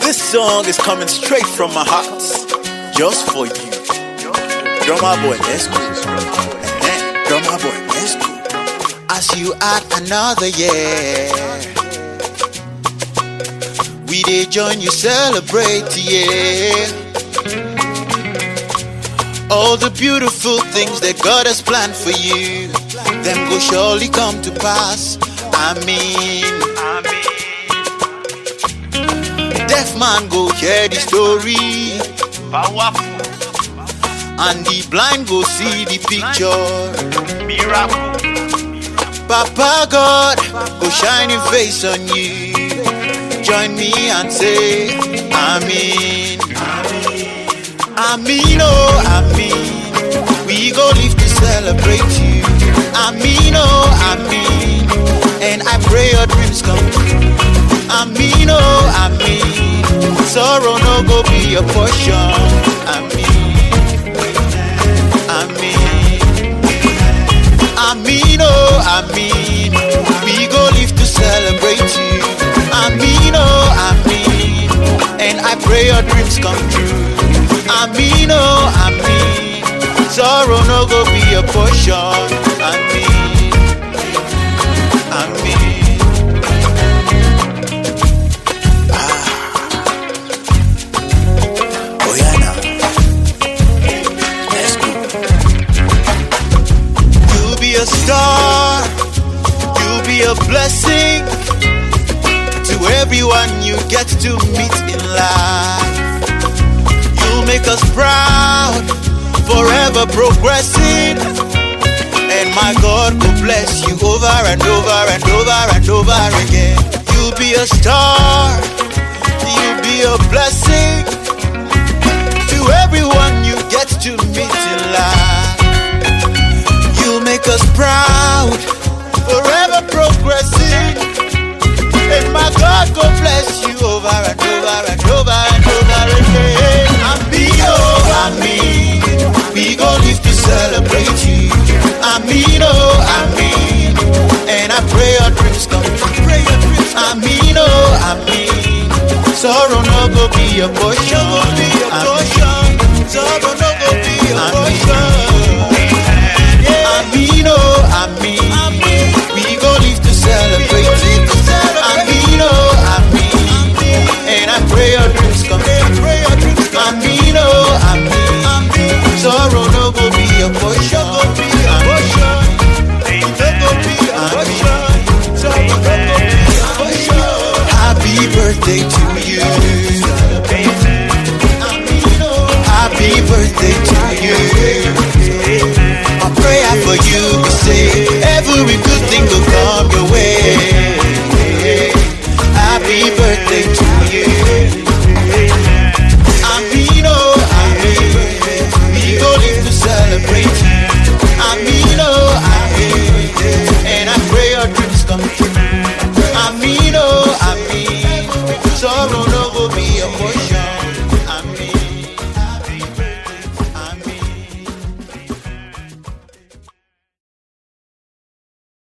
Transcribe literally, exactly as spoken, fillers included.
This song is coming straight from my heart, just for you. Drummer boy, let's go. Drummer boy, let's go. As you add another year, we dey join you celebrate, yeah. All the beautiful things that God has planned for you, them go surely come to pass. Amen. Deaf man go hear the story, powerful. And the blind go see the picture, miracle. Papa God go shine his face on you. Join me and say Amen. Amen, oh Amen. We go live to celebrate you. Amen, oh Amen. And I pray your dreams come true. Amen, oh Amen. Sorrow no go be your portion. Amen. Amen. Amen, oh Amen. We go live to celebrate you. Amen, oh Amen. And I pray your dreams come true. Amen, oh Amen. Sorrow no go be your portion. Amen. Amen. Ah. Oh yeah now. Let's go. You'll be a star. You'll be a blessing to everyone you get to meet in life. You'll make us proud, forever progressing. And my God will bless you over and over and over and over again. You'll be a star, you'll be a blessing to everyone you get to meet in life. You'll make us proud, forever progressing. And my God go bless you over and over and over and over again. Amen, oh Amen. We go live to celebrate you. Amen, oh Amen. And I pray your dreams come true. Amen, oh Amen. Sorrow no go be your portion. Sorrow no go be your portion. Amen, oh Amen. We go live to celebrate you. Amen, oh Amen. And I pray your dreams come true. Amen, oh Amen. Sorrow no go be your portion. Happy birthday to you. Happy birthday to you. A prayer for you to say every good thing will come your way. Happy birthday to you. Amen, oh Amen. We go live to celebrate. Amen, oh Amen. And I pray your dreams come true. Amen, oh Amen. Sorrow